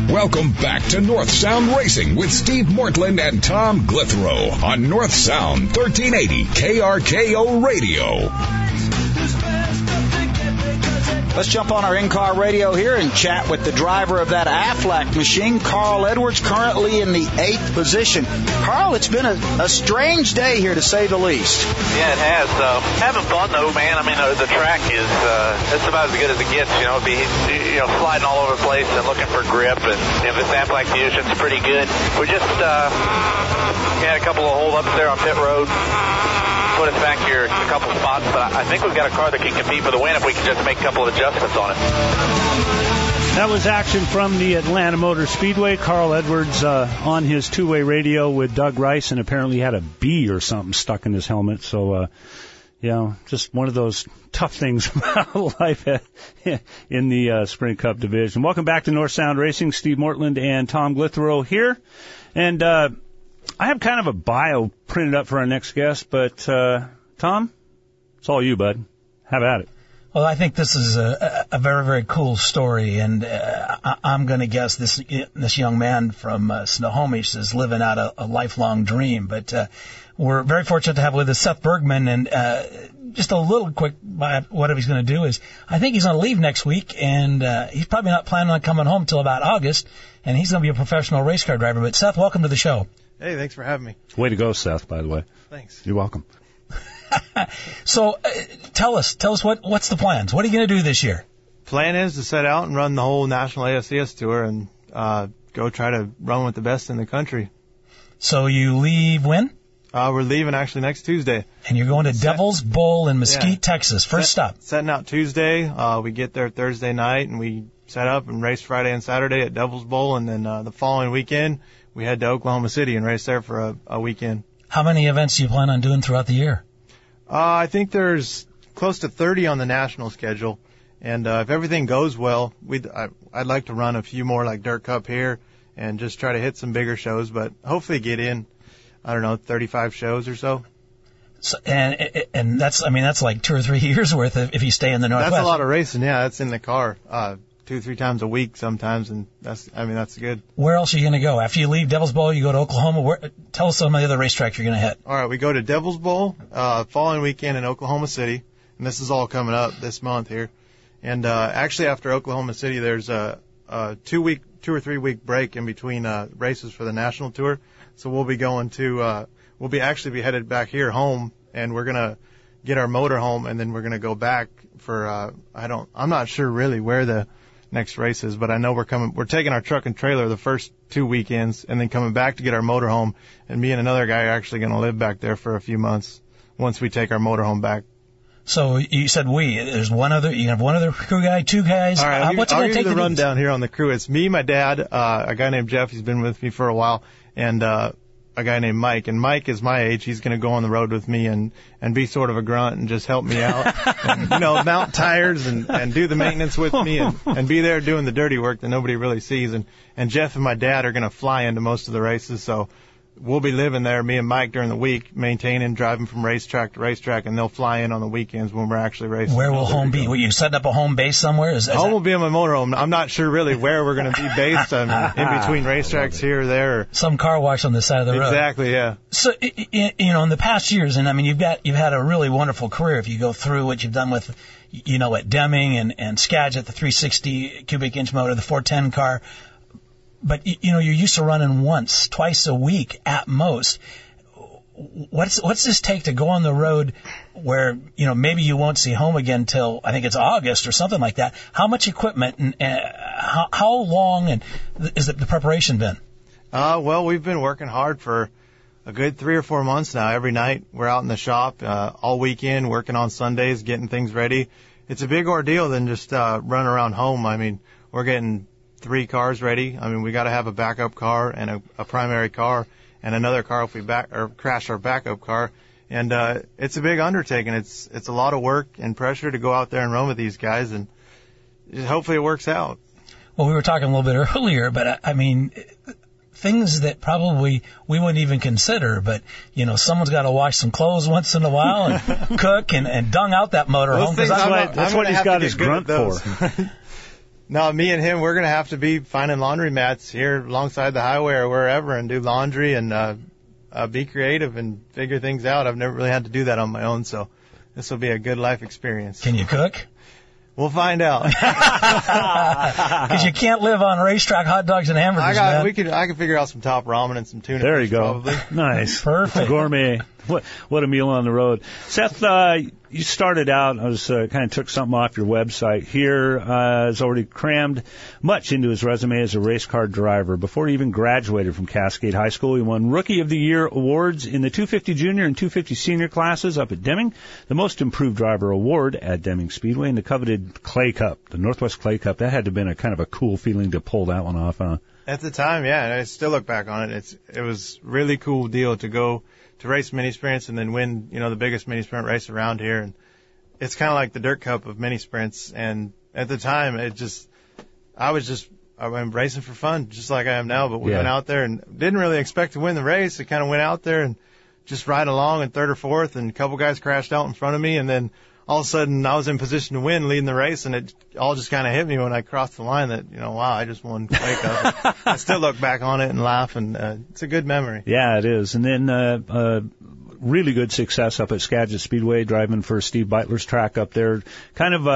Welcome back to North Sound Racing with Steve Mortland and Tom Glithero on North Sound 1380 KRKO Radio. Let's jump on our in-car radio here and chat with the driver of that Aflac machine, Carl Edwards, currently in the 8th position. Carl, it's been a strange day here, to say the least. Yeah, it has. Having fun, though, man. I mean, the track is it's about as good as it gets. Sliding all over the place and looking for grip. And this Aflac Fusion's pretty good. We just had a couple of hold-ups there on pit road. Put us back here a couple spots, but I think we've got a car that can compete for the win if we can just make a couple of adjustments on it. That was action from the Atlanta Motor Speedway. Carl Edwards on his two-way radio with Doug Rice, and apparently he had a bee or something stuck in his helmet. So, just one of those tough things about life in the Sprint Cup division. Welcome back to North Sound Racing. Steve Mortland and Tom Glithero here. And I have kind of a bio printed up for our next guest, but Tom, it's all you, bud. Have at it. Well, I think this is a very, very cool story, and I'm going to guess this young man from Snohomish is living out a lifelong dream. But we're very fortunate to have with us Seth Bergman, and just a little quick what he's going to do is I think he's going to leave next week, and he's probably not planning on coming home till about August, and he's going to be a professional race car driver. But Seth, welcome to the show. Hey, thanks for having me. Way to go, Seth, by the way. Thanks. You're welcome. So tell us what's the plans? What are you going to do this year? Plan is to set out and run the whole National ASCS Tour and go try to run with the best in the country. So you leave when? We're leaving actually next Tuesday. And you're going to Devil's Bowl in Mesquite, Texas. First stop. Setting out Tuesday. We get there Thursday night, and we set up and race Friday and Saturday at Devil's Bowl, and then the following weekend we head to Oklahoma City and race there for a weekend. How many events do you plan on doing throughout the year? I think there's close to 30 on the national schedule, and if everything goes well, I'd like to run a few more like Dirt Cup here and just try to hit some bigger shows, but hopefully get in, 35 shows or so. And that's like 2 or 3 years worth if you stay in the Northwest. That's a lot of racing, yeah. That's in the car, 2-3 times a week sometimes, and that's good. Where else are you going to go? After you leave Devil's Bowl, you go to Oklahoma. Tell us some of the other racetracks you're going to hit. All right, we go to Devil's Bowl, following weekend in Oklahoma City, and this is all coming up this month here. And actually after Oklahoma City, there's a 2 or 3 week break in between races for the national tour. So we'll be going to we'll be headed back here home, and we're gonna get our motor home, and then we're gonna go back for I'm not sure really where the next race is, but I know we're taking our truck and trailer the first 2 weekends and then coming back to get our motor home, and me and another guy are actually going to live back there for a few months once we take our motor home back. So you said there's you have one other crew guy, 2 guys. All right, what's it going to take the to do rundown here on the crew. It's me, my dad, a guy named Jeff, he's been with me for a while, and a guy named Mike, and Mike is my age. He's going to go on the road with me and be sort of a grunt and just help me out, and, mount tires and do the maintenance with me and be there doing the dirty work that nobody really sees. And Jeff and my dad are going to fly into most of the races, so we'll be living there, me and Mike, during the week, maintaining, driving from racetrack to racetrack, and they'll fly in on the weekends when we're actually racing. Where will home be? Will you setting up a home base somewhere? Home will be in my motorhome. I'm not sure really where we're going to be based. In between racetracks here or there. Some car wash on the side of the road. Exactly, yeah. So, in the past years, and I mean, you've had a really wonderful career if you go through what you've done with, at Deming and Skagit, the 360 cubic inch motor, the 410 car. But, you're used to running twice a week at most. What's this take to go on the road where, maybe you won't see home again till, I think it's August or something like that? How much equipment and how long is the preparation been? Well, we've been working hard for a good 3 or 4 months now. Every night we're out in the shop, all weekend, working on Sundays, getting things ready. It's a big ordeal than just, running around home. I mean, we're getting 3 cars ready. I mean, we got to have a backup car and a primary car and another car if we crash our backup car. And it's a big undertaking. It's a lot of work and pressure to go out there and run with these guys, and hopefully it works out. Well, we were talking a little bit earlier, but I mean, things that probably we wouldn't even consider, but someone's got to wash some clothes once in a while and cook and dung out that motorhome. That's what he's got his grunt for. No, me and him, we're going to have to be finding laundry mats here alongside the highway or wherever and do laundry and be creative and figure things out. I've never really had to do that on my own, so this will be a good life experience. Can you cook? We'll find out. Because you can't live on racetrack hot dogs and hamburgers, man. I can figure out some top ramen and some tuna. There you go. Probably. Nice. Perfect. Gourmet. What a meal on the road. Seth, you started out, I was kind of took something off your website here, has already crammed much into his resume as a race car driver. Before he even graduated from Cascade High School, he won Rookie of the Year awards in the 250 junior and 250 senior classes up at Deming, the Most Improved Driver award at Deming Speedway, and the coveted Clay Cup, the Northwest Clay Cup. That had to have been a kind of a cool feeling to pull that one off, huh? At the time, yeah, and I still look back on it. It was really cool deal to go to race mini sprints and then win, the biggest mini sprint race around here. And it's kind of like the Dirt Cup of mini sprints. And at the time, I went racing for fun, just like I am now. But we went out there and didn't really expect to win the race. I kind of went out there and just ride along in third or fourth, and a couple guys crashed out in front of me, and then all of a sudden I was in position to win, leading the race, and it all just kind of hit me when I crossed the line that, wow, I just won Clay Cup. I still look back on it and laugh, and it's a good memory. Yeah, it is. And then really good success up at Skagit Speedway, driving for Steve Beitler's track up there. Kind of,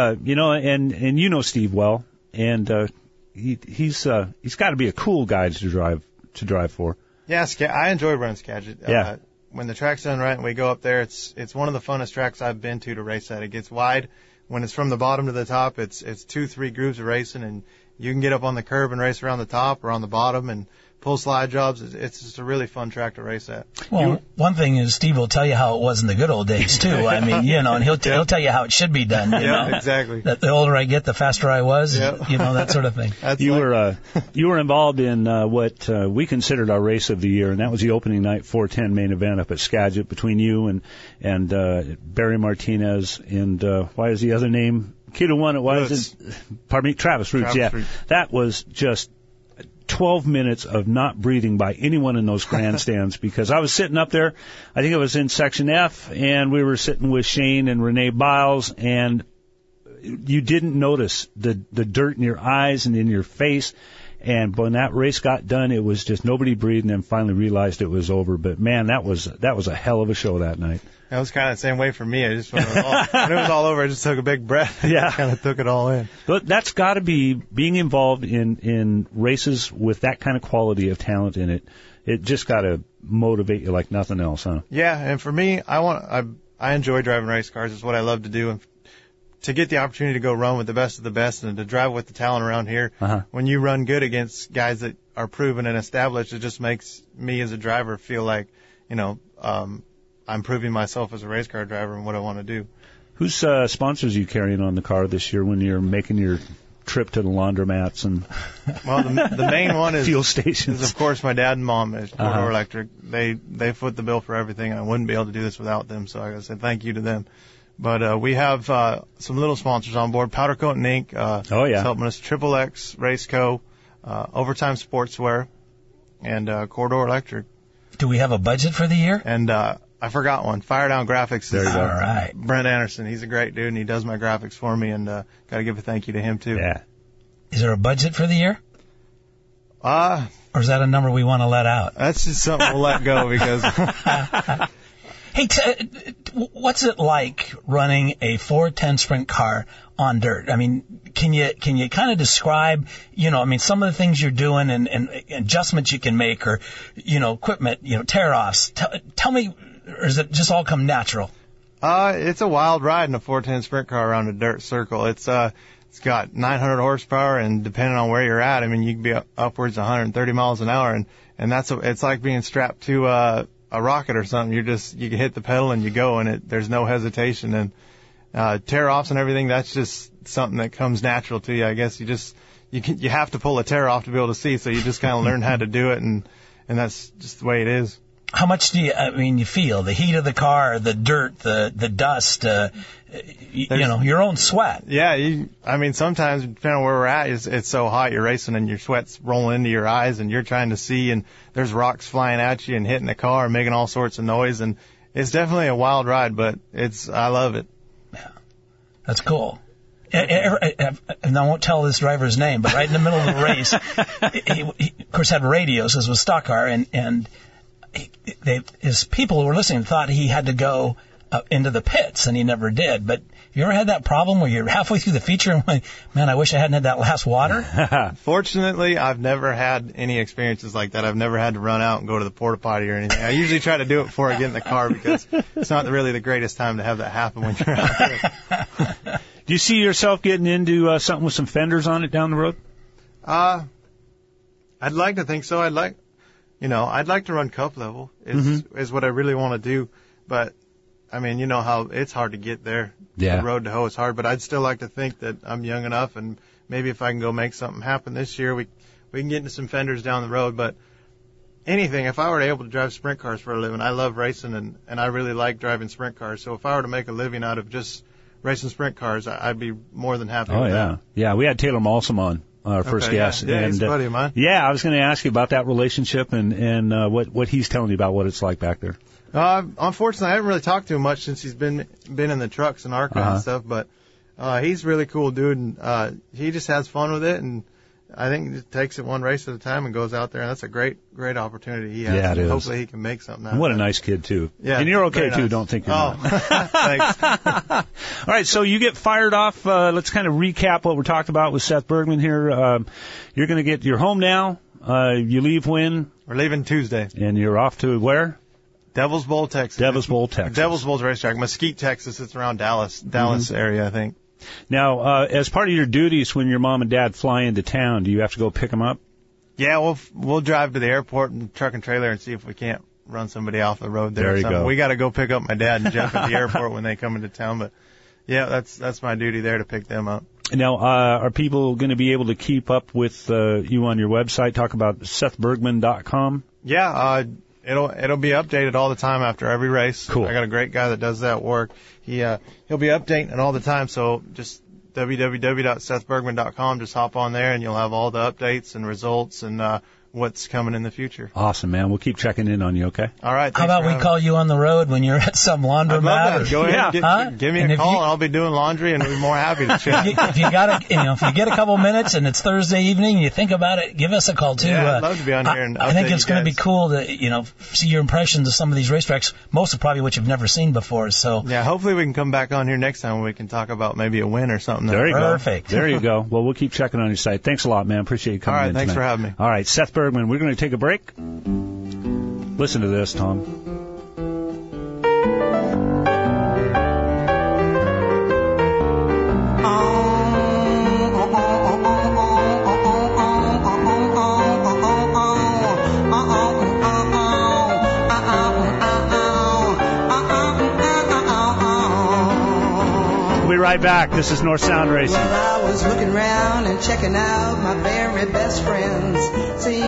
and Steve well, and he's got to be a cool guy to drive for. Yeah, I enjoy running Skagit. Yeah. When the track's done right and we go up there, it's one of the funnest tracks I've been to race at. It gets wide. When it's from the bottom to the top, it's 2-3 grooves of racing, and you can get up on the curb and race around the top or on the bottom and pull slide jobs. It's just a really fun track to race at. Well, one thing is Steve will tell you how it was in the good old days too. I mean, and he'll tell you how it should be done. Yeah, exactly. That the older I get, the faster I was. Yep. That sort of thing. You were involved in what we considered our race of the year, and that was the opening night 410 main event up at Skagit between you and Barry Martinez and why is the other name? Kid who won it. Why is it? Pardon me, Travis Roots. Yeah, that was just 12 minutes of not breathing by anyone in those grandstands because I was sitting up there, I think it was in Section F, and we were sitting with Shane and Renee Biles, and you didn't notice the dirt in your eyes and in your face. And when that race got done, it was just nobody breathed, and then finally realized it was over. But, man, that was a hell of a show that night. That was kind of the same way for me. When it was all over, I just took a big breath. Yeah. Kind of took it all in. But that's got to be being involved in races with that kind of quality of talent in it. It just got to motivate you like nothing else, huh? Yeah, and for me, I enjoy driving race cars. It's what I love to do. And to get the opportunity to go run with the best of the best and to drive with the talent around here, when you run good against guys that are proven and established, it just makes me as a driver feel like, I'm proving myself as a race car driver and what I want to do. Whose sponsors are you carrying on the car this year when you're making your trip to the laundromats and well, the main one is fuel stations? Is of course my dad and mom at Corridor Electric. They foot the bill for everything, and I wouldn't be able to do this without them. So I gotta say thank you to them. But we have some little sponsors on board. Powder Coat and Ink. Is helping us. Triple X Race Co. Overtime Sportswear, and Corridor Electric. Do we have a budget for the year? And I forgot one. Fire Down Graphics. There you go. All right. Brent Anderson. He's a great dude, and he does my graphics for me, and got to give a thank you to him, too. Yeah. Is there a budget for the year? Or is that a number we want to let out? That's just something we'll let go because... Hey, what's it like running a 410 sprint car on dirt? I mean, can you kind of describe, some of the things you're doing and adjustments you can make or, equipment, tear-offs? Tell me, or does it just all come natural? It's a wild ride in a 410 sprint car around a dirt circle. It's got 900 horsepower, and depending on where you're at, I mean, you can be upwards of 130 miles an hour, and it's like being strapped to a rocket or something. You can hit the pedal and you go, and there's no hesitation. And tear-offs and everything, that's just something that comes natural to you. I guess you have to pull a tear off to be able to see, so you just kind of learn how to do it, and that's just the way it is. How much do you feel? The heat of the car, the dirt, the dust, your own sweat. Yeah, sometimes, depending on where we're at, it's so hot, you're racing and your sweat's rolling into your eyes and you're trying to see, and there's rocks flying at you and hitting the car and making all sorts of noise, and it's definitely a wild ride, but I love it. Yeah, that's cool. and I won't tell this driver's name, but right in the middle of the race, he of course had radios, as was stock car, and his people who were listening thought he had to go into the pits, and he never did. But have you ever had that problem where you're halfway through the feature and like, man, I wish I hadn't had that last water? Fortunately, I've never had any experiences like that. I've never had to run out and go to the porta potty or anything. I usually try to do it before I get in the car because it's not really the greatest time to have that happen when you're out there. Do you see yourself getting into something with some fenders on it down the road? I'd like to think so. I'd like to run cup level is what I really want to do. But I mean, you know how it's hard to get there. Yeah. The road to hoe is hard, but I'd still like to think that I'm young enough, and maybe if I can go make something happen this year, we can get into some fenders down the road. But anything, if I were able to drive sprint cars for a living, I love racing, and I really like driving sprint cars. So if I were to make a living out of just racing sprint cars, I'd be more than happy with that. Yeah, we had Taylor Malsom on our first guest. Yeah, he's a buddy of mine. Yeah, I was going to ask you about that relationship and what he's telling you about what it's like back there. Unfortunately, I haven't really talked to him much since he's been in the trucks and ARCA and stuff, but he's a really cool dude, and he just has fun with it, and I think he just takes it one race at a time and goes out there, and that's a great opportunity he has. Yeah, it is. Hopefully he can make something out of it. What a nice kid, too. Yeah, and you're okay, nice. too. Don't think you're not. Thanks. All right, so you get fired off. Let's kind of recap what we're talking about with Seth Bergman here. You're going to get your home now. You leave when? We're leaving Tuesday. And you're off to where? Devil's Bowl, Texas. Devil's Bowl, Texas. Devil's Bowl's racetrack. Mesquite, Texas. It's around Dallas area, I think. Now, as part of your duties when your mom and dad fly into town, do you have to go pick them up? Yeah, we'll drive to the airport and truck and trailer and see if we can't run somebody off the road there. There you go. We got to go pick up my dad and Jeff at the airport when they come into town. But yeah, that's my duty there to pick them up. Now, are people going to be able to keep up with you on your website? Talk about SethBergman.com. Yeah, it'll be updated all the time after every race. Cool. I got a great guy that does that work. He'll be updating it all the time. So just www.SethBergman.com. Just hop on there and you'll have all the updates and results and what's coming in the future. Awesome, man. We'll keep checking in on you, okay? All right. How about we call you on the road when you're at some laundromat? I'd love that. Go ahead, give me a call, and I'll be doing laundry, and we'll be more happy to chat. If you get a couple minutes and it's Thursday evening, and you think about it, give us a call too. Yeah, I'd love to be on here and I think it's going to be cool to see your impressions of some of these racetracks. Most of probably what you've never seen before. So yeah, hopefully we can come back on here next time when we can talk about maybe a win or something. There you go. Perfect. There you go. Well, we'll keep checking on your site. Thanks a lot, man. Appreciate you coming in. All right, thanks for having me. All right, Seth Bergman. We're going to take a break. Listen to this, Tom. We'll be right back. This is North Sound Racing. Well, I was looking around and checking out my very best friends. See